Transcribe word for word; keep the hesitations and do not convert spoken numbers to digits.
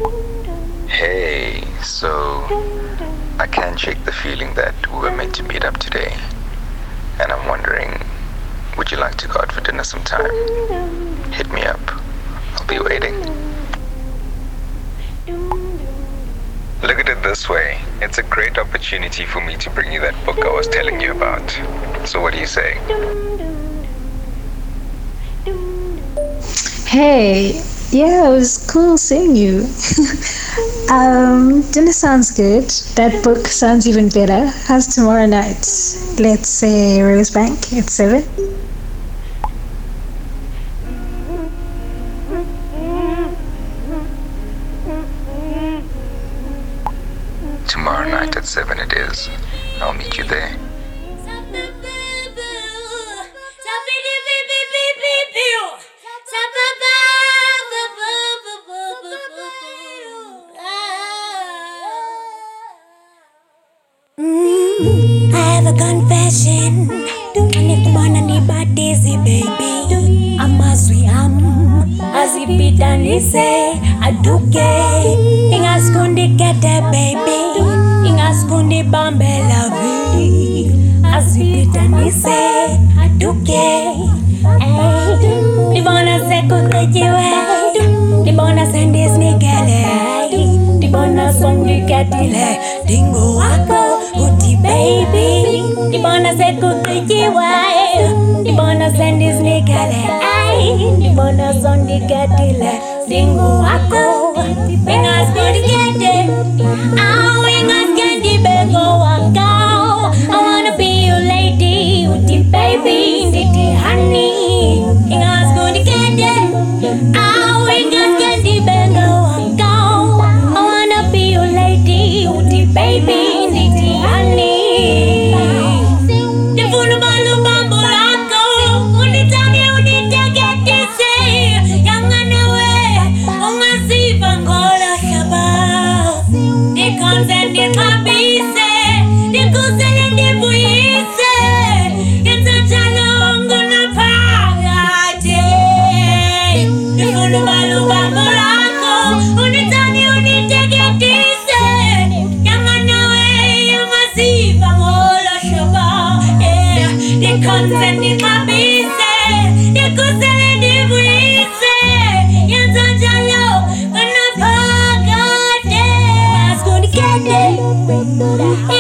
Hey, so I can't shake the feeling that we were meant to meet up today. And I'm wondering, would you like to go out for dinner sometime? Hit me up. I'll be waiting. Look at it this way. It's a great opportunity for me to bring you that book I was telling you about. So what do you say? Hey, yeah, it was cool seeing you. um, dinner sounds good. That book sounds even better. How's tomorrow night? Let's say Rosebank at seven. Tomorrow night at seven it is. I'll meet you there. Mm, I have a confession. And if the man and the bad dizzy, baby, I'm as we am. As if it and he say, I do care. Ingas kundi kete, baby. Ingas kundi bambe lavi. As if it and he say, I do care. Di bona se kukujiwe. Di bona sendis nikele. Di bona songi ketile. Dingo wako. Uti baby, di bona se kukujiwa, di bona sendis nikale, ay, di bona sondi katile, dingo wako, ingas kudi kete, ah, ingas kendi bengo wako, I wanna be your lady, uti baby, niti honey, ingas kudi kete, ah, ingas kendi bengo wako, I wanna be your lady, uti baby. Consent in my business, you could sell it if we say, you're such a low, gonna forget it. I was gonna get it.